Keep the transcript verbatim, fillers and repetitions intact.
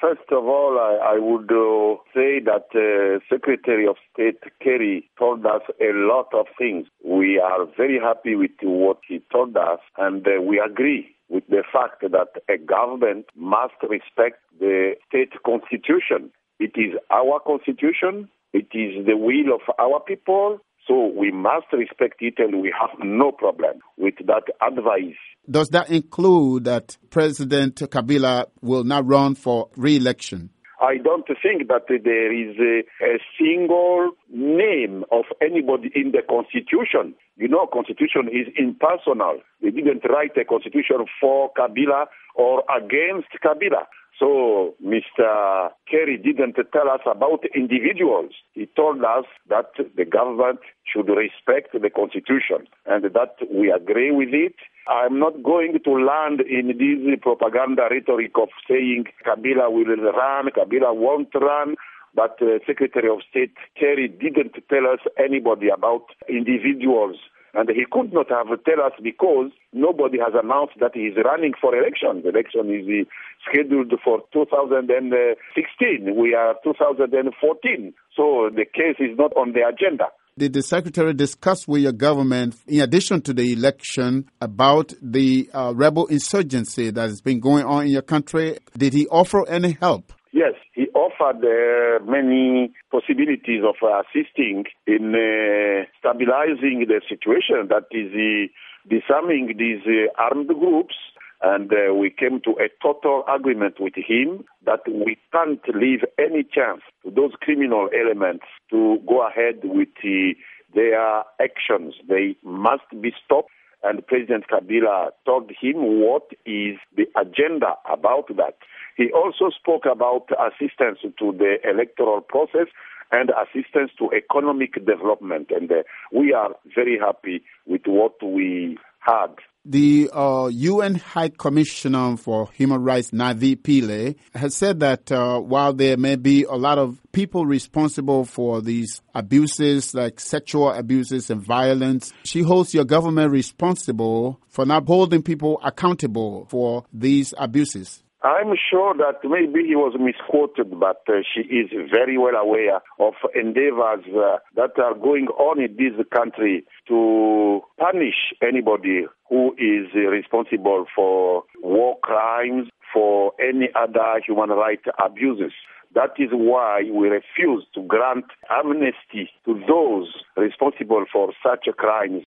First of all, I, I would uh, say that uh, Secretary of State Kerry told us a lot of things. We are very happy with what he told us, and uh, we agree with the fact that a government must respect the state constitution. It is our constitution. It is the will of our people. So we must respect it, and we have no problem with that advice. Does that include that President Kabila will not run for re-election? I don't think that there is a, a single name of anybody in the Constitution. You know, Constitution is impersonal. They didn't write a Constitution for Kabila or against Kabila. So Mister Kerry didn't tell us about individuals. He told us that the government should respect the Constitution and that we agree with it. I'm not going to land in this propaganda rhetoric of saying Kabila will run, Kabila won't run. But uh, Secretary of State Kerry didn't tell us anybody about individuals. And he could not have tell us because nobody has announced that he is running for election. The election is uh, scheduled for two thousand sixteen. We are two thousand fourteen. So the case is not on the agenda. Did the Secretary discuss with your government, in addition to the election, about the uh, rebel insurgency that has been going on in your country? Did he offer any help? Yes, he offered uh, many possibilities of uh, assisting in uh, stabilizing the situation, that is uh, disarming these uh, armed groups. And uh, we came to a total agreement with him that we can't leave any chance to those criminal elements to go ahead with uh, their actions. They must be stopped. And President Kabila told him what is the agenda about that. He also spoke about assistance to the electoral process and assistance to economic development. And uh, we are very happy with what we had. The uh, U N High Commissioner for Human Rights, Navi Pillay, has said that uh, while there may be a lot of people responsible for these abuses, like sexual abuses and violence, she holds your government responsible for not holding people accountable for these abuses. I'm sure that maybe he was misquoted, but uh, she is very well aware of endeavors uh, that are going on in this country to punish anybody who is uh, responsible for war crimes, for any other human rights abuses. That is why we refuse to grant amnesty to those responsible for such crimes.